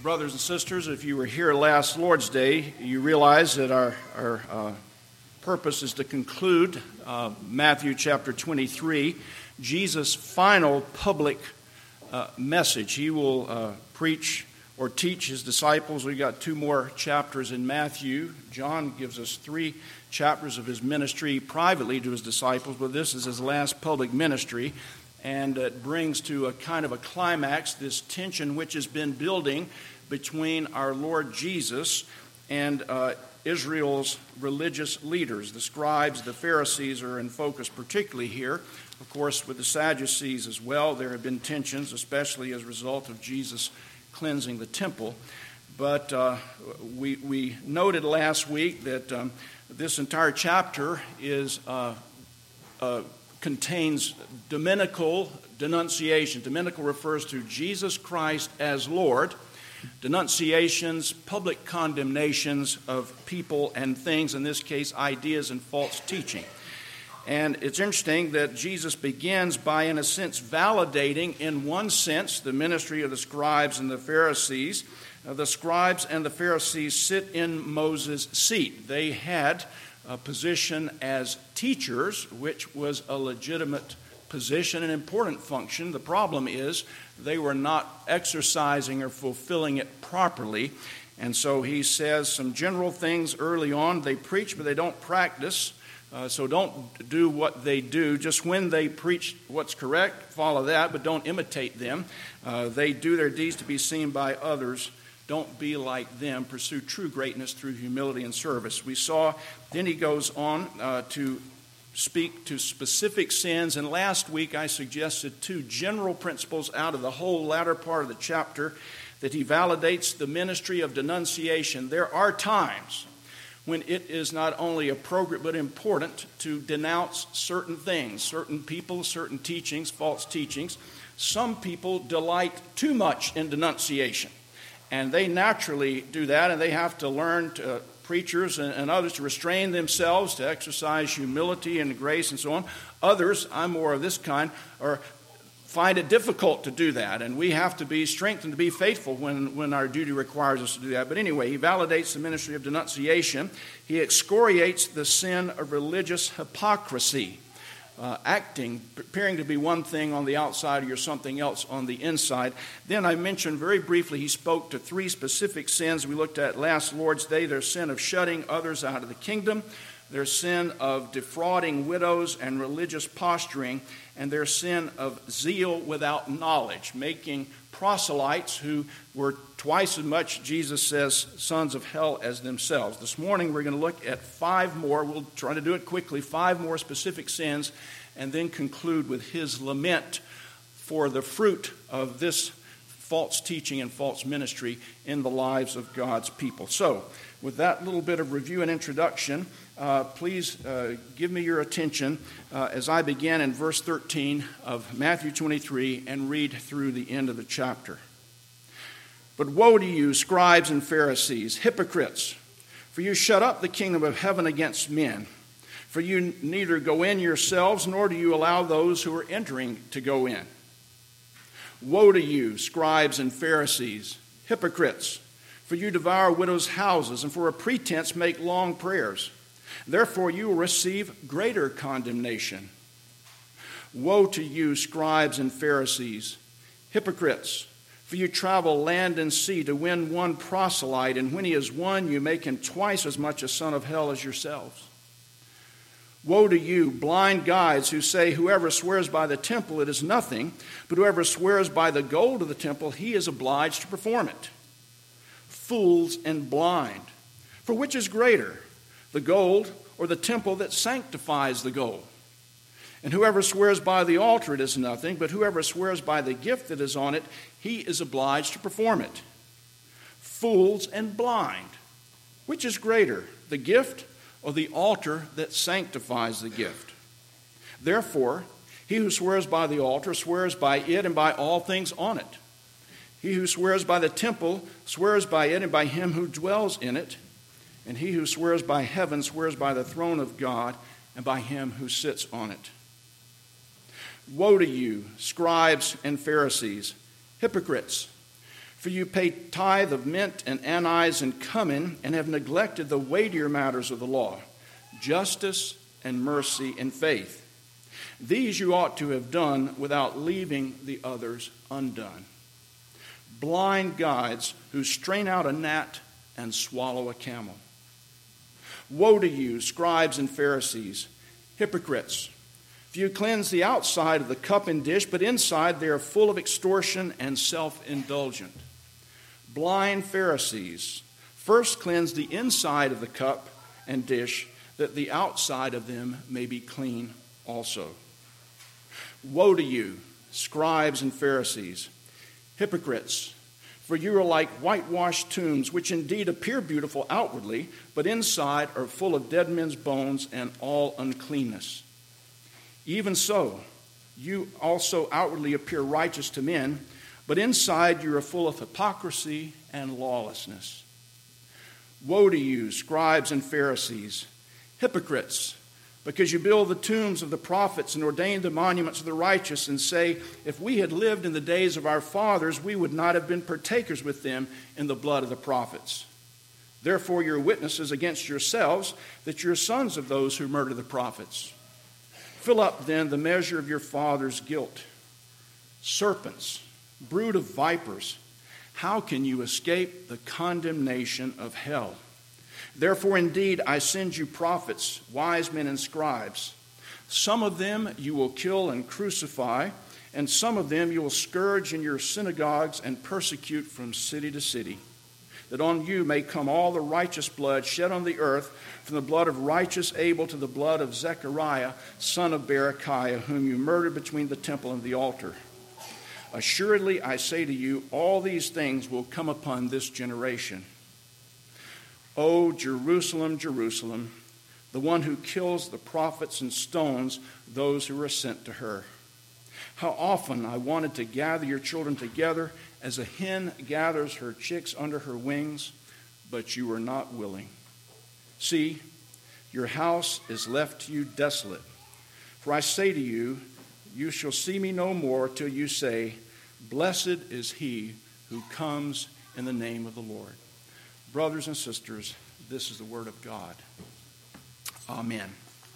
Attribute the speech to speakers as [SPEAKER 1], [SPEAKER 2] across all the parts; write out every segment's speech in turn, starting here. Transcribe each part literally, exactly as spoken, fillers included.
[SPEAKER 1] Brothers and sisters, if you were here last Lord's Day, you realize that our, our uh, purpose is to conclude uh, Matthew chapter twenty-three, Jesus' final public uh, message. He will uh, preach or teach his disciples. We've got two more chapters in Matthew. John gives us three chapters of his ministry privately to his disciples, but this is his last public ministry. And it brings to a kind of a climax this tension which has been building between our Lord Jesus and uh, Israel's religious leaders. The scribes, the Pharisees are in focus particularly here. Of course, with the Sadducees as well, there have been tensions, especially as a result of Jesus cleansing the temple. But uh, we, we noted last week that um, this entire chapter is uh, uh, contains dominical denunciation. Dominical refers to Jesus Christ as Lord. Denunciations, public condemnations of people and things, in this case, ideas and false teaching. And it's interesting that Jesus begins by, in a sense, validating, in one sense, the ministry of the scribes and the Pharisees. Uh, the scribes and the Pharisees sit in Moses' seat. They had a position as teachers, which was a legitimate position, an important function. The problem is they were not exercising or fulfilling it properly. And so he says some general things early on. They preach, but they don't practice. Uh, so don't do what they do. Just when they preach what's correct, follow that, but don't imitate them. Uh, they do their deeds to be seen by others. Don't be like them. Pursue true greatness through humility and service. We saw, then he goes on uh, to speak to specific sins. And last week I suggested two general principles out of the whole latter part of the chapter that he validates the ministry of denunciation. There are times when it is not only appropriate but important to denounce certain things, certain people, certain teachings, false teachings. Some people delight too much in denunciation. And they naturally do that, and they have to learn, to, uh, preachers and, and others, to restrain themselves, to exercise humility and grace and so on. Others, I'm more of this kind, are find it difficult to do that, and we have to be strengthened to be faithful when, when our duty requires us to do that. But anyway, he validates the ministry of denunciation. He excoriates the sin of religious hypocrisy. Uh, acting, appearing to be one thing on the outside, or you're something else on the inside. Then I mentioned very briefly, he spoke to three specific sins we looked at last Lord's Day. Their sin of shutting others out of the kingdom, their sin of defrauding widows and religious posturing, and their sin of zeal without knowledge, making proselytes who were twice as much, Jesus says, sons of hell as themselves. This morning we're going to look at five more. We'll try to do it quickly. Five more specific sins, and then conclude with his lament for the fruit of this false teaching and false ministry in the lives of God's people. So, with that little bit of review and introduction, uh, please uh, give me your attention uh, as I begin in verse thirteen of Matthew twenty-three and read through the end of the chapter. But woe to you, scribes and Pharisees, hypocrites, for you shut up the kingdom of heaven against men. For you neither go in yourselves, nor do you allow those who are entering to go in. Woe to you, scribes and Pharisees, hypocrites, for you devour widows' houses, and for a pretense make long prayers. Therefore you will receive greater condemnation. Woe to you, scribes and Pharisees, hypocrites, for you travel land and sea to win one proselyte, and when he is won, you make him twice as much a son of hell as yourselves. Woe to you, blind guides, who say, whoever swears by the temple, it is nothing, but whoever swears by the gold of the temple, he is obliged to perform it. Fools and blind. For which is greater, the gold or the temple that sanctifies the gold? And whoever swears by the altar, it is nothing, but whoever swears by the gift that is on it, he is obliged to perform it. Fools and blind. Which is greater, the gift or the altar that sanctifies the gift? Therefore, he who swears by the altar swears by it and by all things on it. He who swears by the temple swears by it and by him who dwells in it. And he who swears by heaven swears by the throne of God and by him who sits on it. Woe to you, scribes and Pharisees, hypocrites! For you pay tithe of mint and anise and cumin, and have neglected the weightier matters of the law, justice and mercy and faith. These you ought to have done without leaving the others undone. Blind guides who strain out a gnat and swallow a camel. Woe to you, scribes and Pharisees, hypocrites! For you cleanse the outside of the cup and dish, but inside they are full of extortion and self-indulgent. Blind Pharisees, first cleanse the inside of the cup and dish, that the outside of them may be clean also. Woe to you, scribes and Pharisees, hypocrites! For you are like whitewashed tombs, which indeed appear beautiful outwardly, but inside are full of dead men's bones and all uncleanness. Even so, you also outwardly appear righteous to men, but inside you are full of hypocrisy and lawlessness. Woe to you, scribes and Pharisees, hypocrites! Because you build the tombs of the prophets and ordain the monuments of the righteous, and say, if we had lived in the days of our fathers, we would not have been partakers with them in the blood of the prophets. Therefore you are witnesses against yourselves that you are sons of those who murder the prophets. Fill up then the measure of your father's guilt. Serpents, brood of vipers, how can you escape the condemnation of hell? Therefore, indeed, I send you prophets, wise men and scribes. Some of them you will kill and crucify, and some of them you will scourge in your synagogues and persecute from city to city, that on you may come all the righteous blood shed on the earth, from the blood of righteous Abel to the blood of Zechariah, son of Berechiah, whom you murdered between the temple and the altar. Assuredly, I say to you, all these things will come upon this generation. O Jerusalem, Jerusalem, the one who kills the prophets and stones those who are sent to her. How often I wanted to gather your children together as a hen gathers her chicks under her wings, but you were not willing. See, your house is left to you desolate. For I say to you, you shall see me no more till you say, blessed is he who comes in the name of the Lord. Brothers and sisters, this is the word of God. Amen.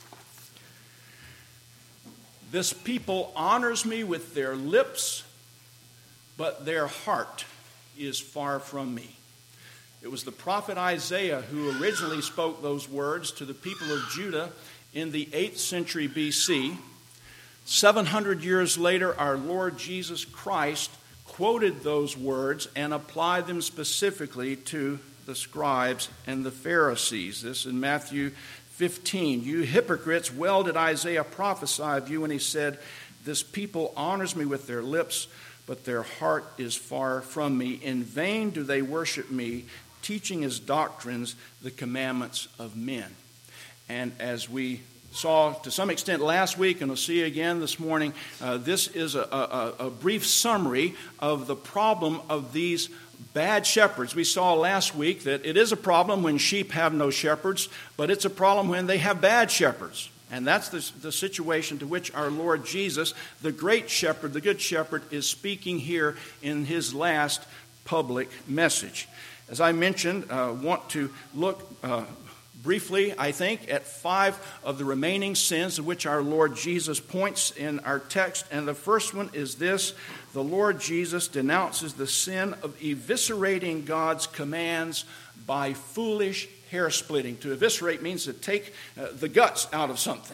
[SPEAKER 1] This people honors me with their lips, but their heart is far from me. It was the prophet Isaiah who originally spoke those words to the people of Judah in the eighth century B C. seven hundred years later, our Lord Jesus Christ quoted those words and applied them specifically to the scribes and the Pharisees. This in Matthew fifteen. You hypocrites, well did Isaiah prophesy of you when he said, this people honors me with their lips, but their heart is far from me. In vain do they worship me, teaching as doctrines the commandments of men. And as we saw to some extent last week, and we'll see again this morning, uh, this is a, a, a brief summary of the problem of these bad shepherds. We saw last week that it is a problem when sheep have no shepherds, but it's a problem when they have bad shepherds. And that's the, the situation to which our Lord Jesus, the great shepherd, the good shepherd, is speaking here in his last public message. As I mentioned, I uh, want to look uh, briefly, I think, at five of the remaining sins of which our Lord Jesus points in our text. And the first one is this: the Lord Jesus denounces the sin of eviscerating God's commands by foolish hair splitting. To eviscerate means to take uh, the guts out of something.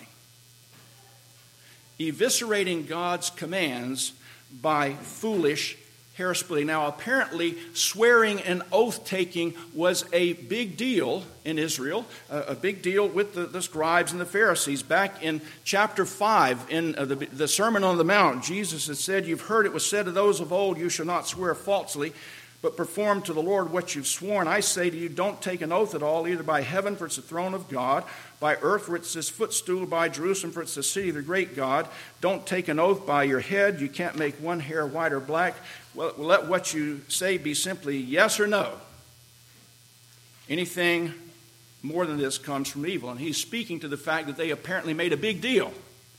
[SPEAKER 1] Eviscerating God's commands by foolish hair splitting. Now, apparently, swearing and oath-taking was a big deal in Israel, uh, a big deal with the, the scribes and the Pharisees. Back in chapter five, in uh, the, the Sermon on the Mount, Jesus had said, you've heard it was said to those of old, you shall not swear falsely, but perform to the Lord what you've sworn. I say to you, don't take an oath at all, either by heaven, for it's the throne of God, by earth, for it's his footstool, by Jerusalem, for it's the city of the great God. Don't take an oath by your head. You can't make one hair white or black. Well, let what you say be simply yes or no. Anything more than this comes from evil. And he's speaking to the fact that they apparently made a big deal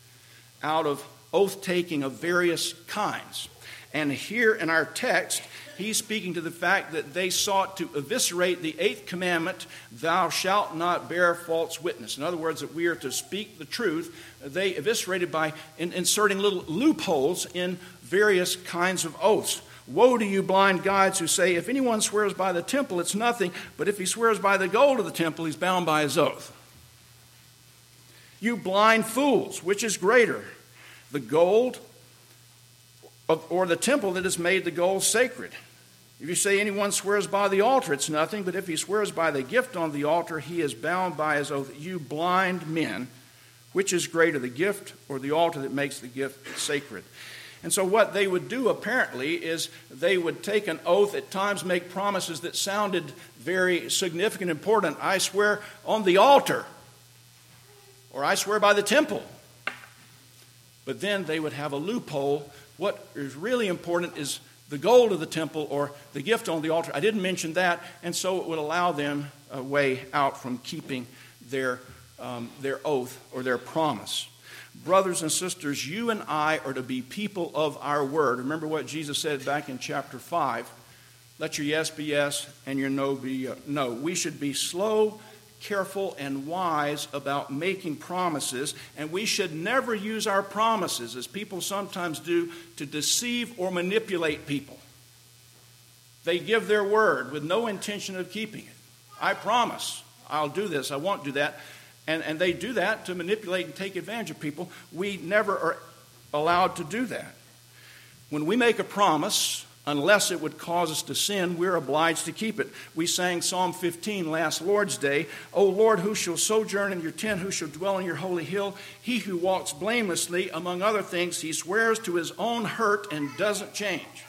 [SPEAKER 1] out of oath-taking of various kinds. And here in our text, he's speaking to the fact that they sought to eviscerate the eighth commandment, thou shalt not bear false witness. In other words, that we are to speak the truth. They eviscerated by in, inserting little loopholes in various kinds of oaths. Woe to you, blind guides, who say, if anyone swears by the temple, it's nothing, but if he swears by the gold of the temple, he's bound by his oath. You blind fools, which is greater, the gold or the temple that has made the gold sacred? If you say anyone swears by the altar, it's nothing, but if he swears by the gift on the altar, he is bound by his oath. You blind men, which is greater, the gift or the altar that makes the gift sacred? And so what they would do apparently is they would take an oath, at times make promises that sounded very significant, important. I swear on the altar, or I swear by the temple. But then they would have a loophole. What is really important is the gold of the temple or the gift on the altar. I didn't mention that, and so it would allow them a way out from keeping their, um, their oath or their promise. Brothers and sisters, you and I are to be people of our word. Remember what Jesus said back in chapter five. Let your yes be yes and your no be no. We should be slow, careful, and wise about making promises, and we should never use our promises, as people sometimes do, to deceive or manipulate people. They give their word with no intention of keeping it. I promise I'll do this, I won't do that. And, and they do that to manipulate and take advantage of people. We never are allowed to do that. When we make a promise, unless it would cause us to sin, we're obliged to keep it. We sang Psalm fifteen last Lord's Day. O Lord, who shall sojourn in your tent, who shall dwell in your holy hill? He who walks blamelessly, among other things, he swears to his own hurt and doesn't change.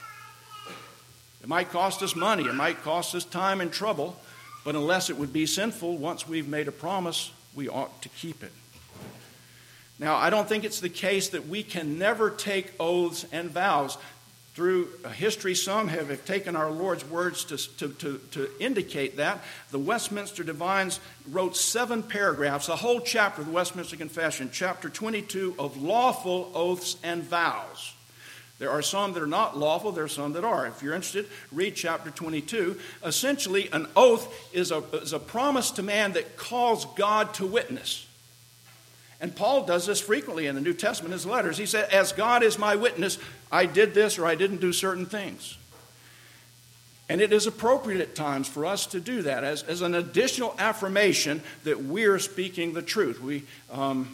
[SPEAKER 1] It might cost us money, it might cost us time and trouble, but unless it would be sinful, once we've made a promise, we ought to keep it. Now, I don't think it's the case that we can never take oaths and vows. Through history, some have, have taken our Lord's words to, to, to, to indicate that. The Westminster Divines wrote seven paragraphs, a whole chapter of the Westminster Confession, chapter twenty-two, of lawful oaths and vows. There are some that are not lawful, there are some that are. If you're interested, read chapter twenty-two. Essentially, an oath is a, is a promise to man that calls God to witness. And Paul does this frequently in the New Testament, his letters. He said, as God is my witness, I did this or I didn't do certain things. And it is appropriate at times for us to do that as, as an additional affirmation that we're speaking the truth. We... Um,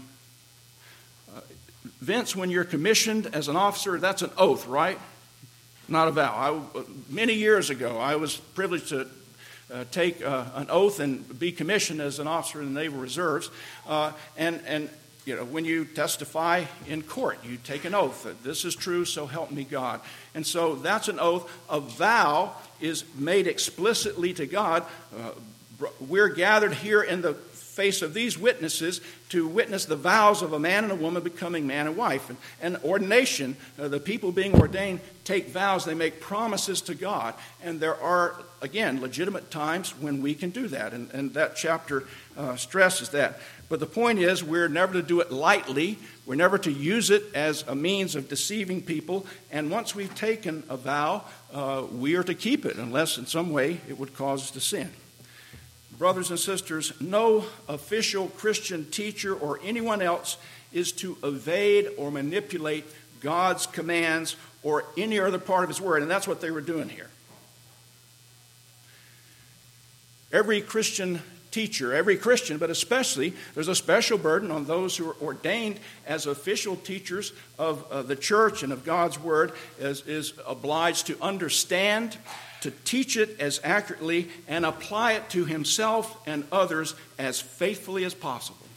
[SPEAKER 1] Vince, when you're commissioned as an officer, that's an oath, right? Not a vow. I, many years ago, I was privileged to uh, take uh, an oath and be commissioned as an officer in the Naval Reserves. Uh, and, and you know, when you testify in court, you take an oath that this is true, so help me God. And so that's an oath. A vow is made explicitly to God. Uh, we're gathered here in the face of these witnesses to witness the vows of a man and a woman becoming man and wife. And, and ordination, uh, the people being ordained take vows, they make promises to God. And there are, again, legitimate times when we can do that. And, and that chapter uh, stresses that. But the point is, we're never to do it lightly. We're never to use it as a means of deceiving people. And once we've taken a vow, uh, we are to keep it, unless in some way it would cause us to sin. Brothers and sisters, no official Christian teacher or anyone else is to evade or manipulate God's commands or any other part of his word. And that's what they were doing here. Every Christian teacher, every Christian, but especially, there's a special burden on those who are ordained as official teachers of uh, the church and of God's word, is, is obliged to understand, to teach it as accurately, and apply it to himself and others as faithfully as possible.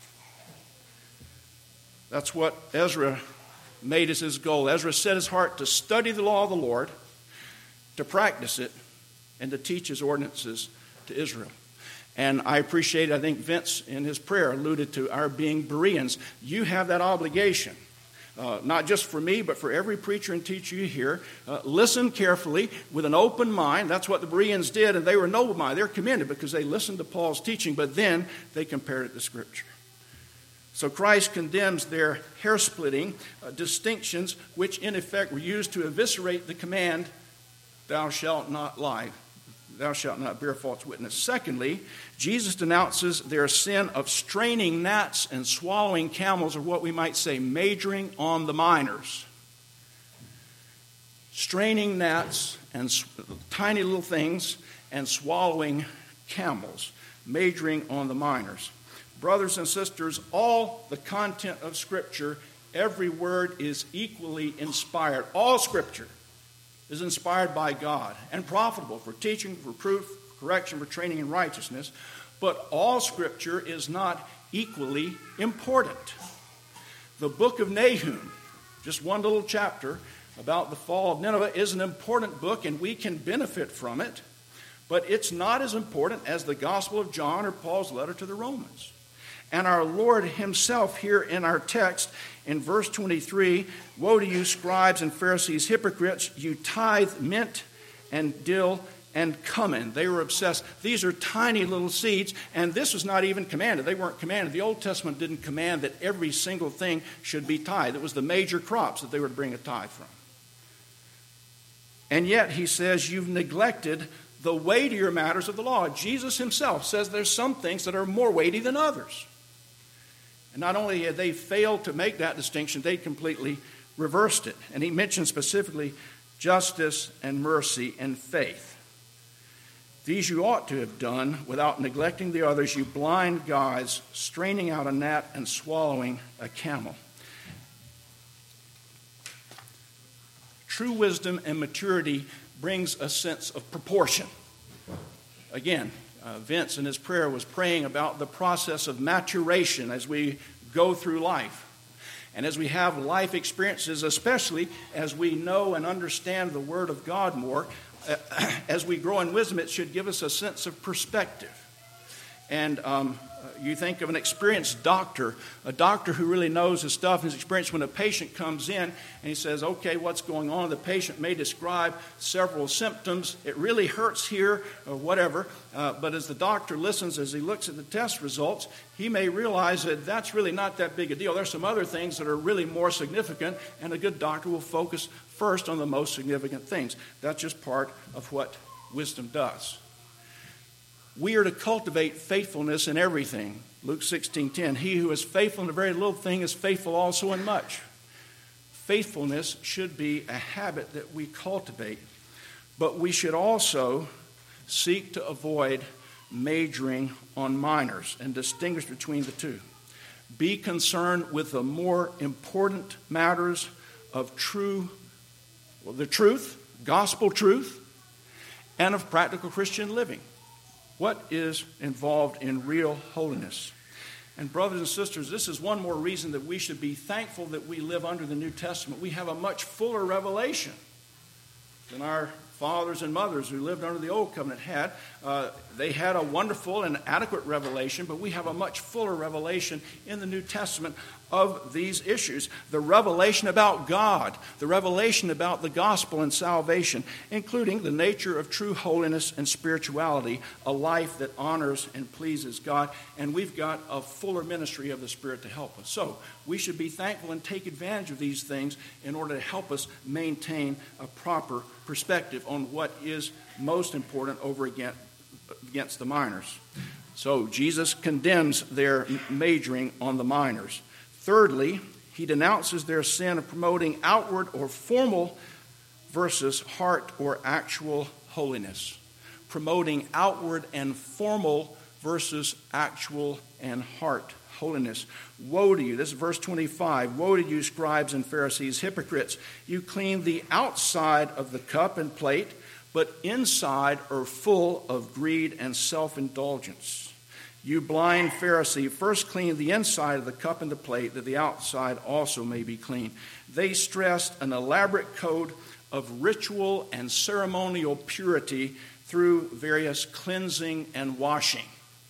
[SPEAKER 1] That's what Ezra made as his goal. Ezra set his heart to study the law of the Lord, to practice it, and to teach his ordinances to Israel. And I appreciate, I think Vince in his prayer alluded to our being Bereans. You have that obligation. Uh, not just for me, but for every preacher and teacher you hear. Uh, listen carefully with an open mind. That's what the Bereans did, and they were noble-minded. They're commended because they listened to Paul's teaching, but then they compared it to Scripture. So Christ condemns their hair-splitting uh, distinctions, which in effect were used to eviscerate the command thou shalt not lie. Thou shalt not bear false witness. Secondly, Jesus denounces their sin of straining gnats and swallowing camels, or what we might say, majoring on the minors. Straining gnats and tiny little things and swallowing camels, majoring on the minors. Brothers and sisters, all the content of Scripture, every word is equally inspired. All Scripture is inspired by God and profitable for teaching, for proof, for correction, for training in righteousness. But all Scripture is not equally important. The book of Nahum, just one little chapter about the fall of Nineveh, is an important book, and we can benefit from it. But it's not as important as the Gospel of John or Paul's letter to the Romans. And our Lord himself here in our text, in verse twenty-three, woe to you, scribes and Pharisees, hypocrites, you tithe mint and dill and cumin. They were obsessed. These are tiny little seeds, and this was not even commanded. They weren't commanded. The Old Testament didn't command that every single thing should be tithed. It was the major crops that they were to bring a tithe from. And yet he says you've neglected the weightier matters of the law. Jesus himself says there's some things that are more weighty than others. And not only had they failed to make that distinction, they completely reversed it. And he mentioned specifically justice and mercy and faith. These you ought to have done without neglecting the others, you blind guides, straining out a gnat and swallowing a camel. True wisdom and maturity brings a sense of proportion. Again, uh, Vince in his prayer was praying about the process of maturation as we go through life. And as we have life experiences, especially as we know and understand the Word of God more, uh, as we grow in wisdom, it should give us a sense of perspective. And um, you think of an experienced doctor, a doctor who really knows his stuff and his experience. When a patient comes in and he says, okay, what's going on? The patient may describe several symptoms. It really hurts here or whatever. Uh, but as the doctor listens, as he looks at the test results, he may realize that that's really not that big a deal. There's some other things that are really more significant, and a good doctor will focus first on the most significant things. That's just part of what wisdom does. We are to cultivate faithfulness in everything. Luke sixteen ten, he who is faithful in a very little thing is faithful also in much. Faithfulness should be a habit that we cultivate, but we should also seek to avoid majoring on minors and distinguish between the two. Be concerned with the more important matters of true, well, the truth, gospel truth, and of practical Christian living. What is involved in real holiness? And brothers and sisters, this is one more reason that we should be thankful that we live under the New Testament. We have a much fuller revelation than our fathers and mothers who lived under the Old Covenant had. Uh, they had a wonderful and adequate revelation, but we have a much fuller revelation in the New Testament of these issues. The revelation about God, the revelation about the gospel and salvation, including the nature of true holiness and spirituality, a life that honors and pleases God. And we've got a fuller ministry of the Spirit to help us. So we should be thankful and take advantage of these things in order to help us maintain a proper perspective on what is most important over against, against the minors. So Jesus condemns their majoring on the minors. Thirdly, he denounces their sin of promoting outward or formal versus heart or actual holiness. Promoting outward and formal versus actual and heart holiness. Woe to you, this is verse twenty-five, woe to you, scribes and Pharisees, hypocrites. You clean the outside of the cup and plate, but inside are full of greed and self-indulgence. You blind Pharisee, first clean the inside of the cup and the plate, that the outside also may be clean. They stressed an elaborate code of ritual and ceremonial purity through various cleansing and washing.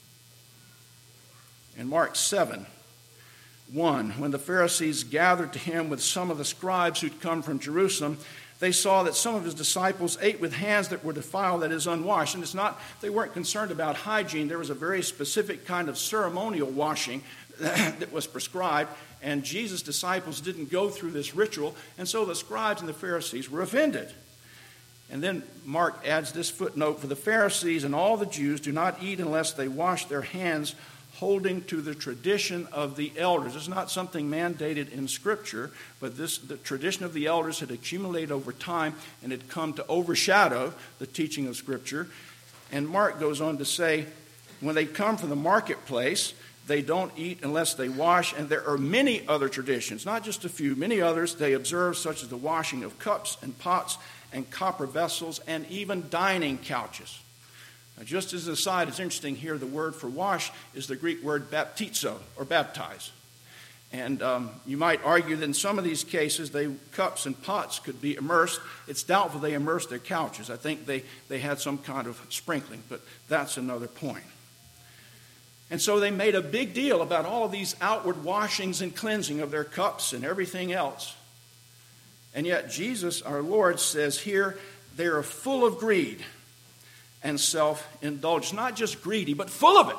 [SPEAKER 1] In Mark seven, one, when the Pharisees gathered to him with some of the scribes who'd come from Jerusalem, they saw that some of his disciples ate with hands that were defiled, that is, unwashed. And it's not, they weren't concerned about hygiene. There was a very specific kind of ceremonial washing that was prescribed, and Jesus' disciples didn't go through this ritual, and so the scribes and the Pharisees were offended. And then Mark adds this footnote, for the Pharisees and all the Jews do not eat unless they wash their hands, holding to the tradition of the elders. It's not something mandated in Scripture, but this the tradition of the elders had accumulated over time and had come to overshadow the teaching of Scripture. And Mark goes on to say, when they come from the marketplace, they don't eat unless they wash, and there are many other traditions, not just a few, many others they observe, such as the washing of cups and pots and copper vessels and even dining couches. Now, just as an aside, it's interesting here, the word for wash is the Greek word baptizo, or baptize. And um, you might argue that in some of these cases, they cups and pots could be immersed. It's doubtful they immersed their couches. I think they, they had some kind of sprinkling, but that's another point. And so they made a big deal about all of these outward washings and cleansing of their cups and everything else. And yet Jesus, our Lord, says here, they are full of greed and self-indulgence. Not just greedy, but full of it.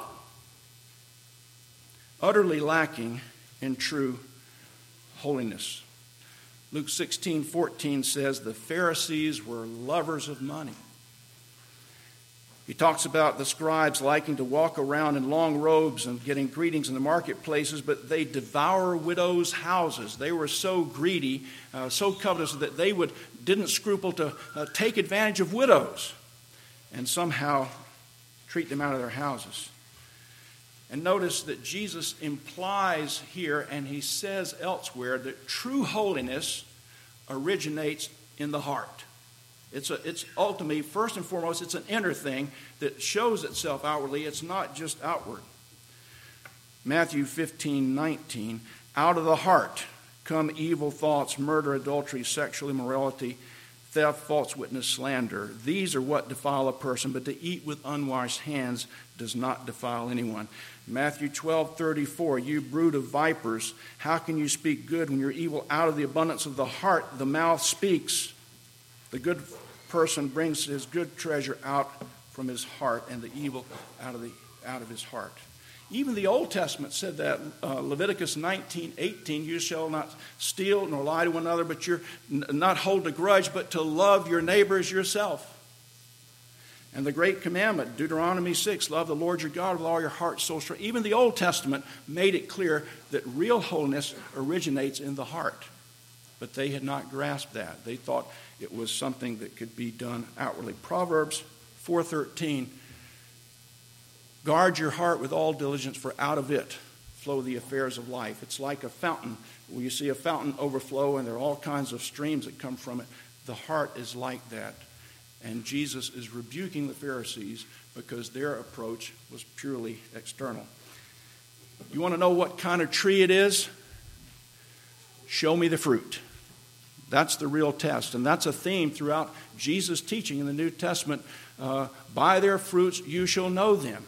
[SPEAKER 1] Utterly lacking in true holiness. Luke sixteen fourteen says the Pharisees were lovers of money. He talks about the scribes liking to walk around in long robes and getting greetings in the marketplaces, but they devour widows' houses. They were so greedy, uh, so covetous that they would didn't scruple to uh, take advantage of widows and somehow treat them out of their houses. And notice that Jesus implies here, and he says elsewhere, that true holiness originates in the heart. It's, a, it's ultimately, first and foremost, it's an inner thing that shows itself outwardly. It's not just outward. Matthew fifteen nineteen, out of the heart come evil thoughts, murder, adultery, sexual immorality, theft, false witness, slander. These are what defile a person, but to eat with unwashed hands does not defile anyone. Matthew twelve thirty-four, you brood of vipers, how can you speak good when you're evil? Out of the abundance of the heart, the mouth speaks. The good person brings his good treasure out from his heart, and the evil out of the out of his heart. Even the Old Testament said that. Uh, Leviticus nineteen eighteen, you shall not steal nor lie to one another, but you're n- not hold a grudge, but to love your neighbor as yourself. And the great commandment, Deuteronomy six, love the Lord your God with all your heart, soul, strength. Even the Old Testament made it clear that real holiness originates in the heart. But they had not grasped that. They thought it was something that could be done outwardly. Proverbs four thirteen, guard your heart with all diligence, for out of it flow the affairs of life. It's like a fountain. When you see a fountain overflow and there are all kinds of streams that come from it, the heart is like that. And Jesus is rebuking the Pharisees because their approach was purely external. You want to know what kind of tree it is? Show me the fruit. That's the real test. And that's a theme throughout Jesus' teaching in the New Testament. Uh, by their fruits you shall know them.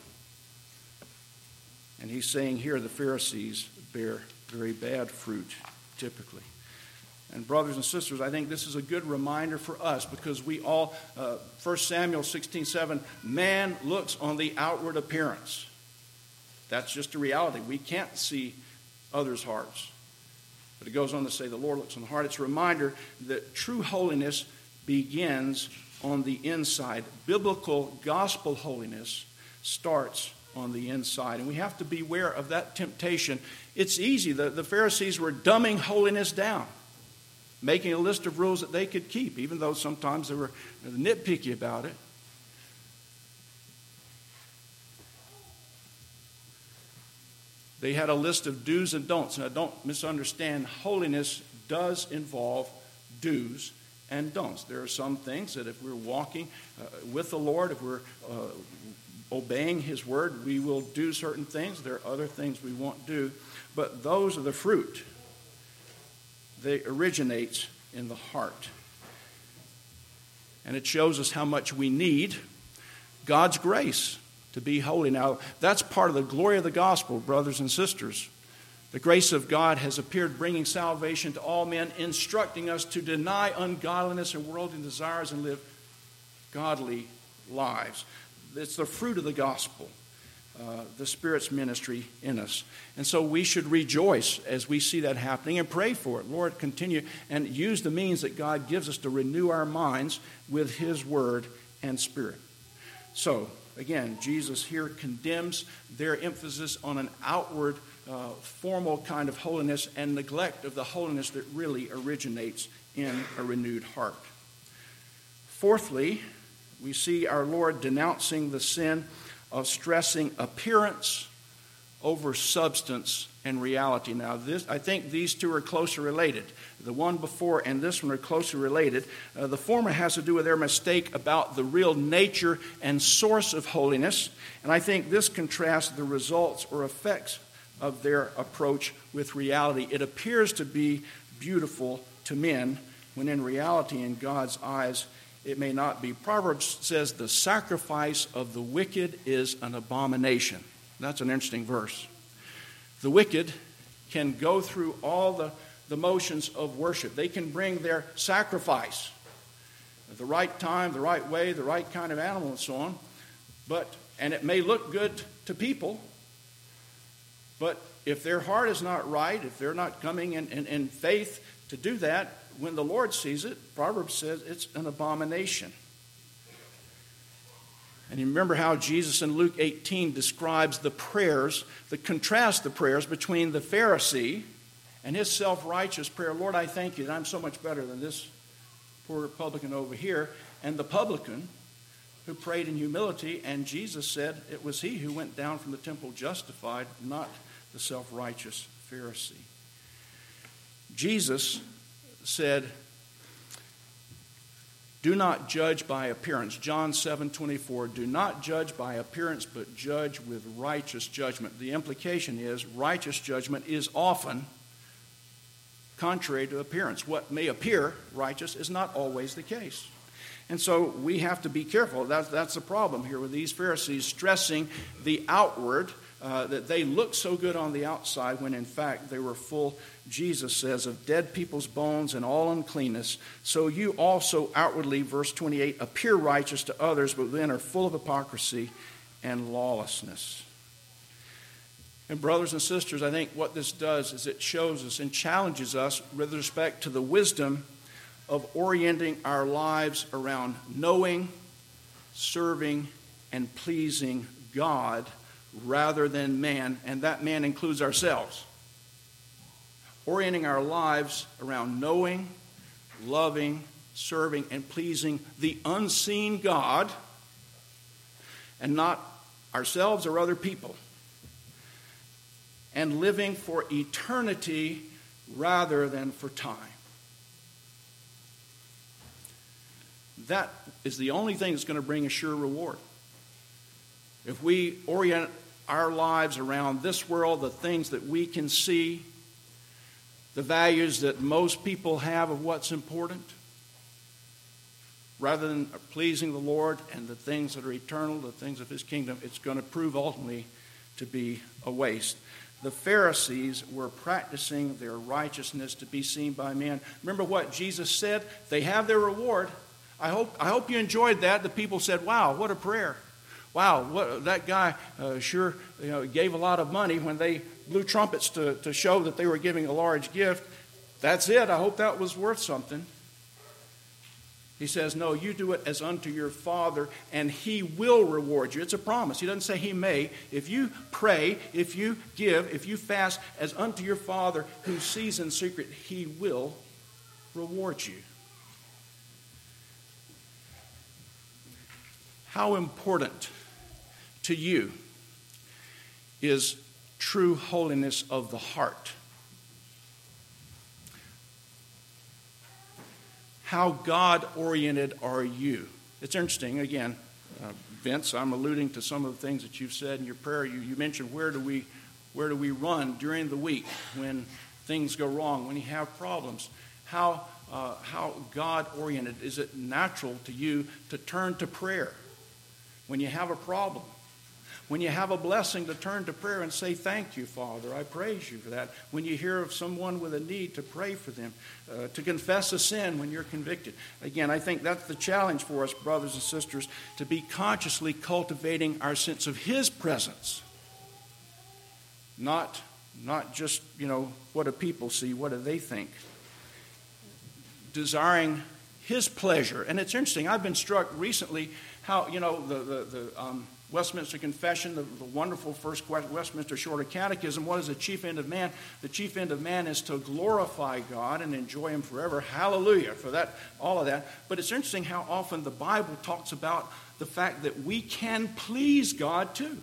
[SPEAKER 1] And he's saying here the Pharisees bear very bad fruit, typically. And brothers and sisters, I think this is a good reminder for us because we all, uh, First Samuel sixteen seven, man looks on the outward appearance. That's just a reality. We can't see others' hearts. But it goes on to say the Lord looks on the heart. It's a reminder that true holiness begins on the inside. Biblical gospel holiness starts on the inside. And we have to beware of that temptation. It's easy. The, the Pharisees were dumbing holiness down, making a list of rules that they could keep, even though sometimes they were nitpicky about it. They had a list of do's and don'ts. Now, don't misunderstand. Holiness does involve do's and don'ts. There are some things that if we're walking uh, with the Lord, if we're uh, obeying His word, we will do certain things. There are other things we won't do. But those are the fruit. They originate in the heart. And it shows us how much we need God's grace to be holy. Now, that's part of the glory of the gospel, brothers and sisters. The grace of God has appeared, bringing salvation to all men, instructing us to deny ungodliness and worldly desires and live godly lives. It's the fruit of the gospel. uh, the Spirit's ministry in us. And so we should rejoice as we see that happening and pray for it. Lord, continue and use the means that God gives us to renew our minds with His Word and Spirit. So, again, Jesus here condemns their emphasis on an outward, uh, formal kind of holiness and neglect of the holiness that really originates in a renewed heart. Fourthly, we see our Lord denouncing the sin of stressing appearance over substance and reality. Now, this, I think these two are closely related. The one before and this one are closely related. Uh, the former has to do with their mistake about the real nature and source of holiness, and I think this contrasts the results or effects of their approach with reality. It appears to be beautiful to men, when in reality, in God's eyes, it may not be. Proverbs says the sacrifice of the wicked is an abomination. That's an interesting verse. The wicked can go through all the, the motions of worship. They can bring their sacrifice at the right time, the right way, the right kind of animal, and so on. But, and it may look good to people, but if their heart is not right, if they're not coming in, in, in faith to do that, when the Lord sees it, Proverbs says it's an abomination. And you remember how Jesus in Luke eighteen describes the prayers, the contrast the prayers between the Pharisee and his self-righteous prayer, Lord, I thank you that I'm so much better than this poor publican over here, and the publican who prayed in humility, and Jesus said it was he who went down from the temple justified, not the self-righteous Pharisee. Jesus said, do not judge by appearance. John seven twenty-four, do not judge by appearance, but judge with righteous judgment. The implication is righteous judgment is often contrary to appearance. What may appear righteous is not always the case. And so we have to be careful. That's, that's the problem here with these Pharisees stressing the outward, uh, that they look so good on the outside when in fact they were full, Jesus says, of dead people's bones and all uncleanness. So you also outwardly, verse twenty-eight, appear righteous to others, but then are full of hypocrisy and lawlessness. And brothers and sisters, I think what this does is it shows us and challenges us with respect to the wisdom of orienting our lives around knowing, serving, and pleasing God rather than man, and that man includes ourselves. Orienting our lives around knowing, loving, serving, and pleasing the unseen God and not ourselves or other people. And living for eternity rather than for time. That is the only thing that's going to bring a sure reward. If we orient our lives around this world, the things that we can see, the values that most people have of what's important, rather than pleasing the Lord and the things that are eternal, the things of His kingdom, it's going to prove ultimately to be a waste. The Pharisees were practicing their righteousness to be seen by men. Remember what Jesus said? They have their reward. I hope, I hope you enjoyed that. The people said, wow, what a prayer. Wow, what, that guy uh, sure you know, gave a lot of money when they blew trumpets to, to show that they were giving a large gift. That's it. I hope that was worth something. He says, no, you do it as unto your Father, and He will reward you. It's a promise. He doesn't say He may. If you pray, if you give, if you fast as unto your Father who sees in secret, He will reward you. How important to you is true holiness of the heart? How God-oriented are you? It's interesting, again, uh, Vince, I'm alluding to some of the things that you've said in your prayer. You, you mentioned where do we where do we run during the week when things go wrong, when you have problems? How, uh, how God-oriented? Is it natural to you to turn to prayer when you have a problem? When you have a blessing, to turn to prayer and say, thank you, Father. I praise you for that. When you hear of someone with a need, to pray for them. Uh, to confess a sin when you're convicted. Again, I think that's the challenge for us, brothers and sisters, to be consciously cultivating our sense of His presence. Not, not just, you know, what do people see? What do they think? Desiring His pleasure. And it's interesting, I've been struck recently how, you know, the, the, the um, Westminster Confession, the, the wonderful first Westminster Shorter Catechism, what is the chief end of man? The chief end of man is to glorify God and enjoy Him forever. Hallelujah for that, all of that. But it's interesting how often the Bible talks about the fact that we can please God too.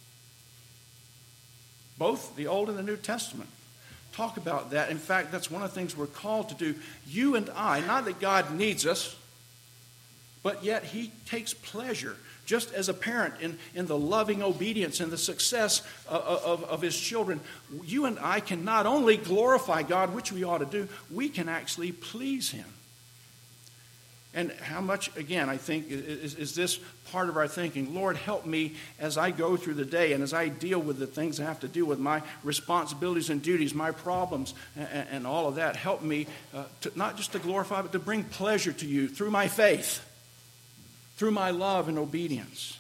[SPEAKER 1] Both the Old and the New Testament talk about that. In fact, that's one of the things we're called to do. You and I, not that God needs us, but yet He takes pleasure, just as a parent, in, in the loving obedience and the success of, of, of His children. You and I can not only glorify God, which we ought to do, we can actually please Him. And how much, again, I think, is, is this part of our thinking? Lord, help me as I go through the day and as I deal with the things I have to deal with, my responsibilities and duties, my problems, and, and all of that. Help me uh, to, not just to glorify, but to bring pleasure to You through my faith, through my love and obedience.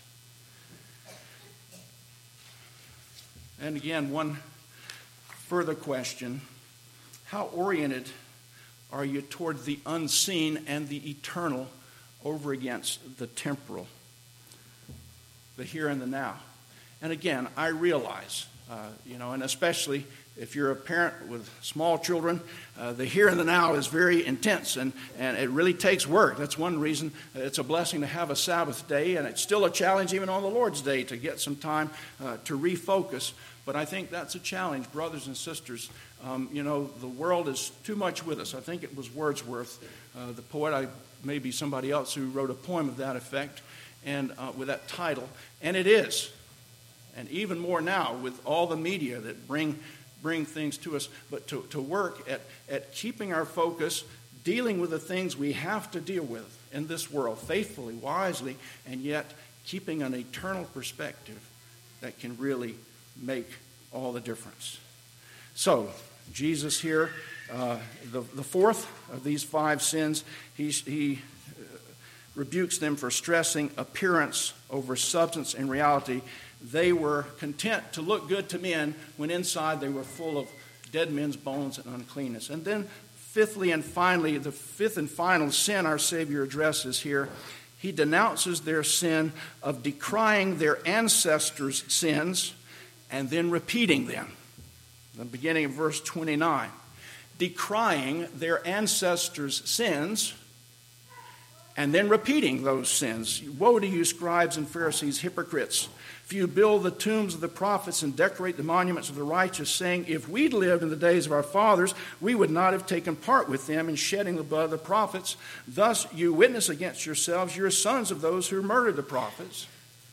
[SPEAKER 1] And again, one further question. How oriented are you toward the unseen and the eternal over against the temporal, the here and the now? And again, I realize, uh, you know, and especially if you're a parent with small children, uh, the here and the now is very intense, and, and it really takes work. That's one reason it's a blessing to have a Sabbath day, and it's still a challenge even on the Lord's Day to get some time uh, to refocus. But I think that's a challenge, brothers and sisters. Um, you know, the world is too much with us. I think it was Wordsworth, uh, the poet, I maybe somebody else who wrote a poem of that effect, and uh, with that title. And it is. And even more now with all the media that bring bring things to us. But to, to work at, at keeping our focus, dealing with the things we have to deal with in this world faithfully, wisely, and yet keeping an eternal perspective that can really make all the difference. So, Jesus here, uh, the, the fourth of these five sins, he, he rebukes them for stressing appearance over substance and reality. They were content to look good to men when inside they were full of dead men's bones and uncleanness. And then fifthly and finally, the fifth and final sin our Savior addresses here, He denounces their sin of decrying their ancestors' sins and then repeating them. The beginning of verse twenty-nine. Decrying their ancestors' sins and then repeating those sins. Woe to you, scribes and Pharisees, hypocrites! If you build the tombs of the prophets and decorate the monuments of the righteous, saying, if we'd lived in the days of our fathers, we would not have taken part with them in shedding the blood of the prophets. Thus you witness against yourselves, you're sons of those who murdered the prophets.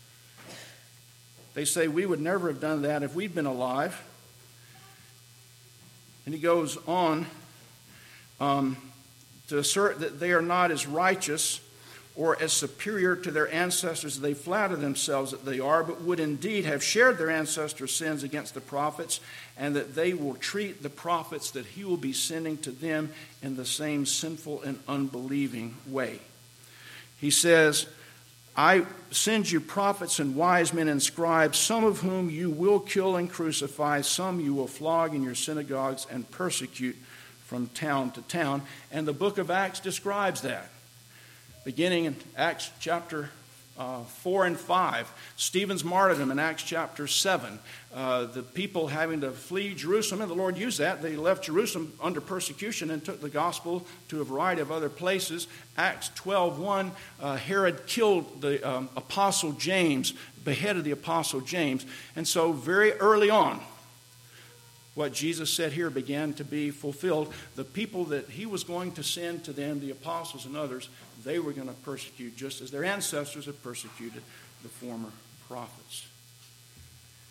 [SPEAKER 1] They say, we would never have done that if we'd been alive. And he goes on um, to assert that they are not as righteous or as superior to their ancestors as they flatter themselves that they are, but would indeed have shared their ancestors' sins against the prophets, and that they will treat the prophets that he will be sending to them in the same sinful and unbelieving way. He says, I send you prophets and wise men and scribes, some of whom you will kill and crucify, some you will flog in your synagogues and persecute from town to town. And the book of Acts describes that. Beginning in Acts chapter uh, four and five, Stephen's martyrdom in Acts chapter seven, uh, the people having to flee Jerusalem, and the Lord used that. They left Jerusalem under persecution and took the gospel to a variety of other places. Acts twelve one, uh, Herod killed the um, apostle James, beheaded the apostle James. And so very early on, what Jesus said here began to be fulfilled. The people that he was going to send to them, the apostles and others, they were going to persecute just as their ancestors had persecuted the former prophets.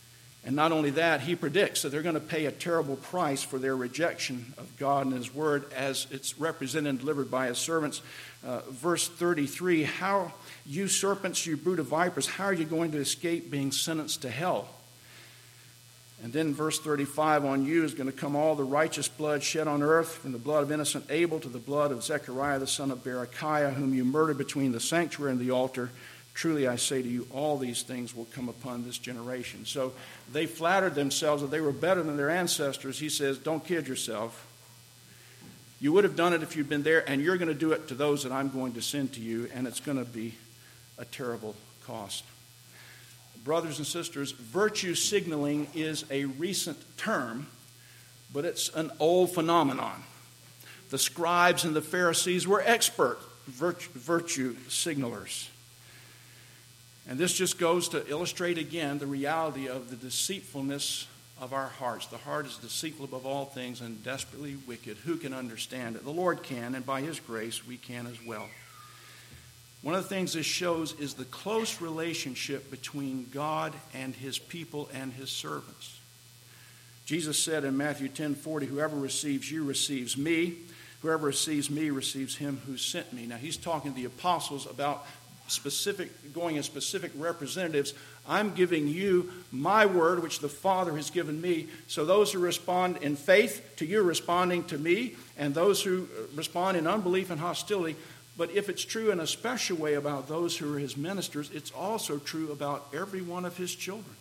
[SPEAKER 1] And not only that, he predicts that they're going to pay a terrible price for their rejection of God and his word as it's represented and delivered by his servants. Uh, verse thirty-three, how, you serpents, you brood of vipers, how are you going to escape being sentenced to hell? And then verse thirty-five, on you is going to come all the righteous blood shed on earth, from the blood of innocent Abel to the blood of Zechariah the son of Berechiah, whom you murdered between the sanctuary and the altar. Truly I say to you, all these things will come upon this generation. So they flattered themselves that they were better than their ancestors. He says, don't kid yourself. You would have done it if you'd been there, and you're going to do it to those that I'm going to send to you, and it's going to be a terrible cost. Brothers and sisters, virtue signaling is a recent term, but it's an old phenomenon. The scribes and the Pharisees were expert virtue, virtue signalers. And this just goes to illustrate again the reality of the deceitfulness of our hearts. The heart is deceitful above all things and desperately wicked. Who can understand it? The Lord can, and by his grace we can as well. One of the things this shows is the close relationship between God and his people and his servants. Jesus said in Matthew ten forty, whoever receives you receives me. Whoever receives me receives him who sent me. Now he's talking to the apostles about specific, going as specific representatives. I'm giving you my word, which the Father has given me. So those who respond in faith to you are responding to me, and those who respond in unbelief and hostility. But if it's true in a special way about those who are his ministers, it's also true about every one of his children.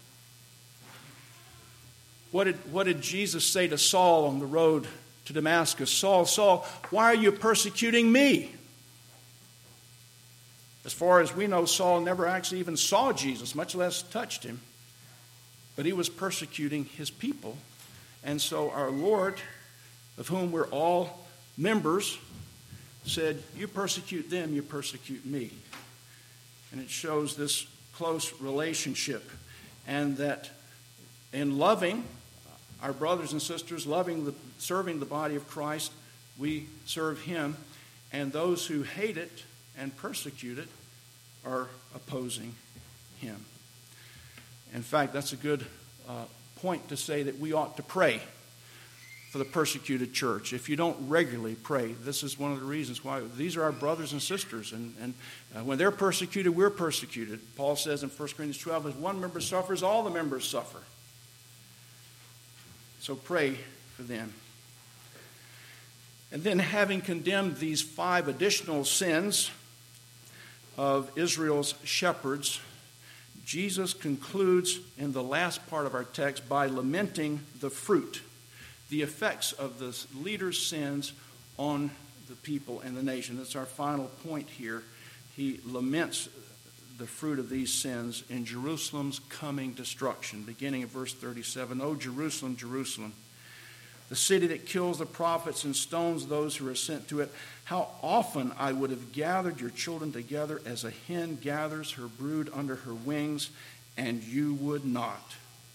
[SPEAKER 1] What did, what did Jesus say to Saul on the road to Damascus? Saul, Saul, why are you persecuting me? As far as we know, Saul never actually even saw Jesus, much less touched him. But he was persecuting his people. And so our Lord, of whom we're all members, said, you persecute them, you persecute me. And it shows this close relationship. And that in loving our brothers and sisters, loving the, serving the body of Christ, we serve him. And those who hate it and persecute it are opposing him. In fact, that's a good uh, point to say that we ought to pray for the persecuted church. If you don't regularly pray, this is one of the reasons why. These are our brothers and sisters, and, and uh, when they're persecuted, we're persecuted. Paul says in First Corinthians twelve, as one member suffers, all the members suffer. So pray for them. And then, having condemned these five additional sins of Israel's shepherds, Jesus concludes in the last part of our text by lamenting the fruit, the effects of the leaders' sins on the people and the nation. That's our final point here. He laments the fruit of these sins in Jerusalem's coming destruction, beginning at verse thirty-seven. O Jerusalem, Jerusalem, the city that kills the prophets and stones those who are sent to it, how often I would have gathered your children together as a hen gathers her brood under her wings, and you would not.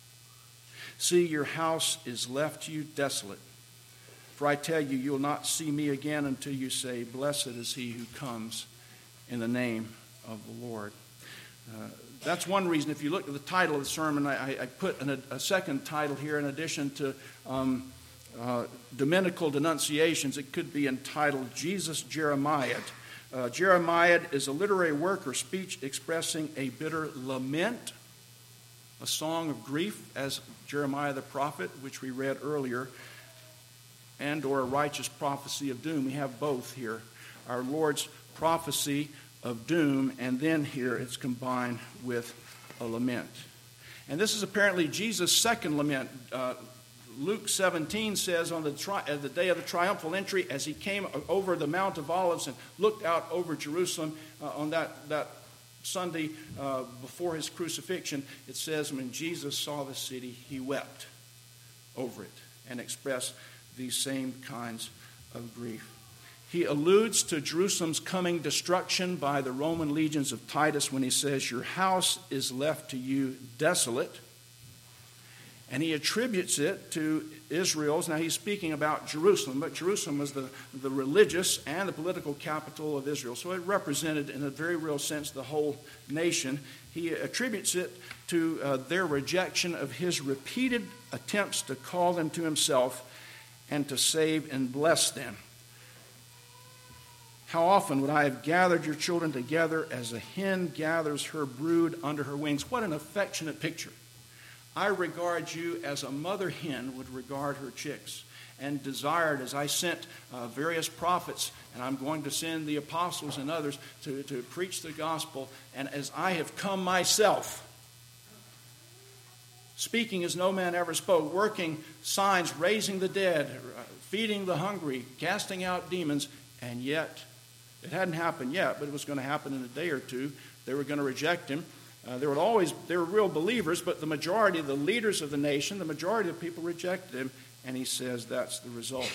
[SPEAKER 1] See, your house is left to you desolate. For I tell you, you will not see me again until you say, blessed is he who comes in the name of the Lord. Uh, that's one reason. If you look at the title of the sermon, I, I put an, a second title here in addition to um, uh, Dominical denunciations. It could be entitled Jesus Jeremiad. Uh, Jeremiad is a literary work or speech expressing a bitter lament, a song of grief, as Jeremiah the prophet, which we read earlier, and or a righteous prophecy of doom. We have both here. Our Lord's prophecy of doom, and then here it's combined with a lament. And this is apparently Jesus' second lament. Uh, Luke seventeen says, on the, tri- uh, the day of the triumphal entry, as he came over the Mount of Olives and looked out over Jerusalem uh, on that, that Sunday uh, before his crucifixion, it says when Jesus saw the city, he wept over it and expressed these same kinds of grief. He alludes to Jerusalem's coming destruction by the Roman legions of Titus when he says, your house is left to you desolate. And he attributes it to Israel's, now he's speaking about Jerusalem, but Jerusalem was the, the religious and the political capital of Israel. So it represented, in a very real sense, the whole nation. He attributes it to uh, their rejection of his repeated attempts to call them to himself and to save and bless them. How often would I have gathered your children together as a hen gathers her brood under her wings? What an affectionate picture. I regard you as a mother hen would regard her chicks, and desired as I sent uh, various prophets, and I'm going to send the apostles and others to, to preach the gospel, and as I have come myself, speaking as no man ever spoke, working signs, raising the dead, uh, feeding the hungry, casting out demons, and yet, it hadn't happened yet, but it was going to happen in a day or two. They were going to reject him. Uh, there were always, they were real believers, but the majority, the leaders of the nation, the majority of people rejected him, and he says that's the result.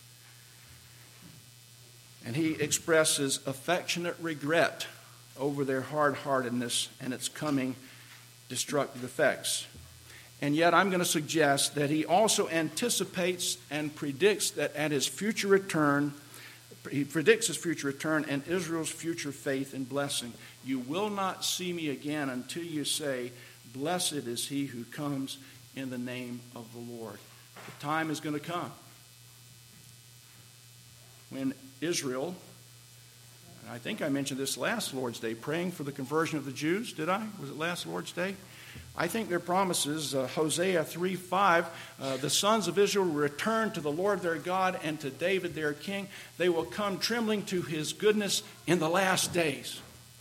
[SPEAKER 1] And he expresses affectionate regret over their hard-heartedness and its coming destructive effects. And yet I'm going to suggest that he also anticipates and predicts that at his future return, he predicts his future return and Israel's future faith and blessing. You will not see me again until you say, blessed is he who comes in the name of the Lord. The time is going to come when Israel, and I think I mentioned this last Lord's Day, praying for the conversion of the Jews. Did I? Was it last Lord's Day? I think their promises, uh, Hosea three five, uh, the sons of Israel will return to the Lord their God and to David their king. They will come trembling to his goodness in the last days.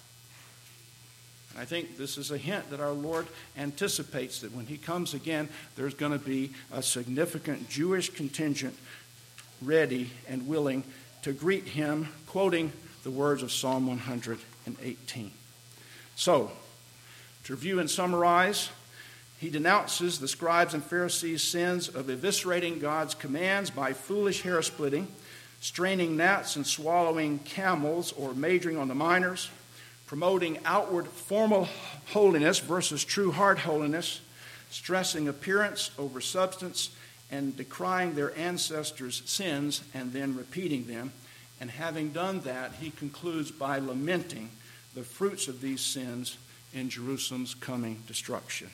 [SPEAKER 1] And I think this is a hint that our Lord anticipates that when he comes again, there's going to be a significant Jewish contingent ready and willing to greet him, quoting the words of Psalm one hundred eighteen. So, to review and summarize, he denounces the scribes and Pharisees' sins of eviscerating God's commands by foolish hair splitting, straining gnats and swallowing camels or majoring on the minors, promoting outward formal holiness versus true heart holiness, stressing appearance over substance, and decrying their ancestors' sins and then repeating them. And having done that, he concludes by lamenting the fruits of these sins in Jerusalem's coming destruction.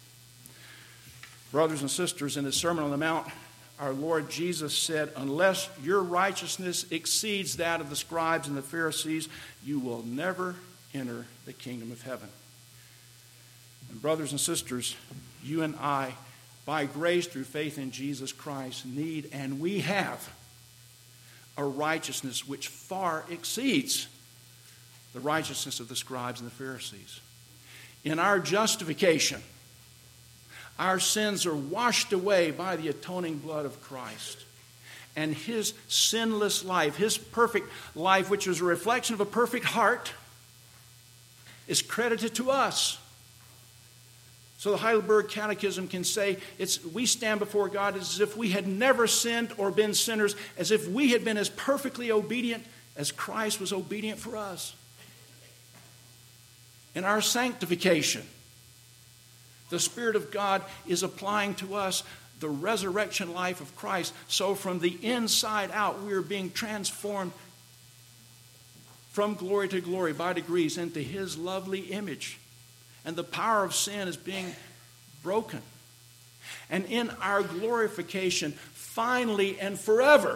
[SPEAKER 1] Brothers and sisters, in his Sermon on the Mount, our Lord Jesus said, unless your righteousness exceeds that of the scribes and the Pharisees, you will never enter the kingdom of heaven. And brothers and sisters, you and I, by grace through faith in Jesus Christ, need, and we have, a righteousness which far exceeds the righteousness of the scribes and the Pharisees. In our justification, our sins are washed away by the atoning blood of Christ. And his sinless life, his perfect life, which is a reflection of a perfect heart, is credited to us. So the Heidelberg Catechism can say, it's, we stand before God as if we had never sinned or been sinners, as if we had been as perfectly obedient as Christ was obedient for us. In our sanctification, the Spirit of God is applying to us the resurrection life of Christ. So from the inside out, we are being transformed from glory to glory by degrees into his lovely image. And the power of sin is being broken. And in our glorification, finally and forever,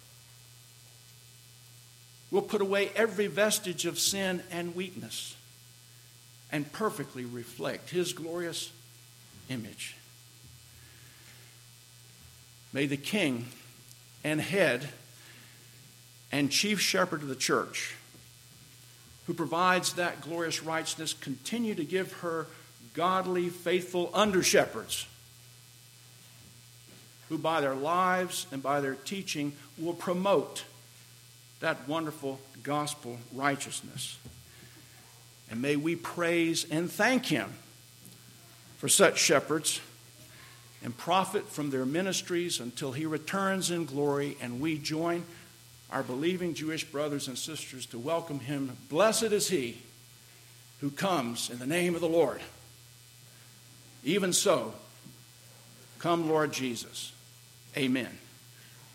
[SPEAKER 1] we'll put away every vestige of sin and weakness and perfectly reflect his glorious image. May the King and head and chief shepherd of the church, who provides that glorious righteousness, continue to give her godly, faithful under-shepherds who by their lives and by their teaching will promote that wonderful gospel righteousness. And may we praise and thank him for such shepherds and profit from their ministries until he returns in glory and we join our believing Jewish brothers and sisters to welcome him. Blessed is he who comes in the name of the Lord. Even so, Come, Lord Jesus. Amen.